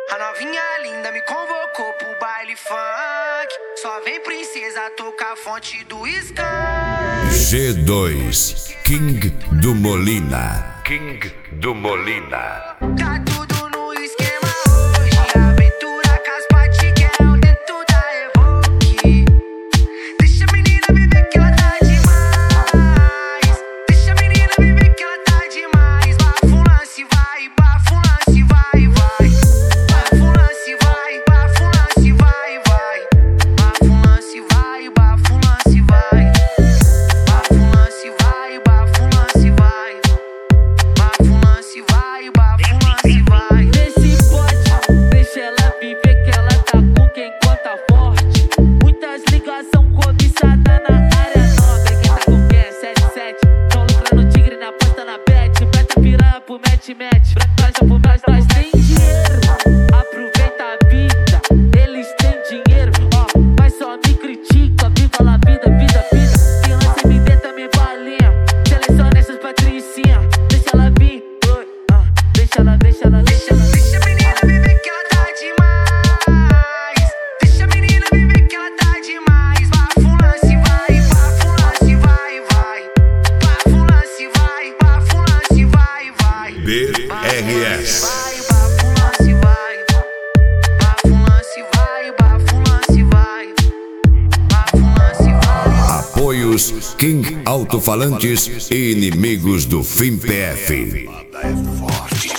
A novinha linda me convocou pro baile funk. Só vem princesa tocar a fonte do Skank. G2, King do Molina. King do Molina. Tá tudo no esquema hoje. Aventura com as Patiguel dentro da Evoque. Deixa a menina viver que ela tá demais. Deixa a menina viver que ela tá demais. Bafo um lance, vai, bafo um lance, vai, vai. Bafo um lance, vai, bafo um lance, vai, vai. Bafo um lance, vai, bafo um lance, vai. Bafo um lance, vai, bafo um lance, vai. Bafo um lance, vai, bafo um lance, vai. Nesse pote, deixa ela viver que ela tá com quem conta forte. Muitas ligação cobiçada na área nobre. Quem tá com quem? 77. Tão lucrando tigre na aposta na bet. Meta piranha pro match. Nós tem dinheiro. Aproveita a vida, eles têm dinheiro. Ó, mas só me critica. Viva la vida, vida. Quem lança MD também balinha. Seleciona essas patricinhas. Deixa ela vir, deixa ela. Deixa a menina viver que ela tá demais. Deixa a menina viver que ela tá demais. Bafo um lance, vai, bafo um lance, vai, vai. Bafo um lance, vai, bafo um lance, vai, vai. BRS. Vai, bafo um lance, vai. Bafo um lance, vai, bafo um lance, vai. Bafo um lance, vai. Apoios King Alto-Falantes e Inimigos do Fim PF. É forte.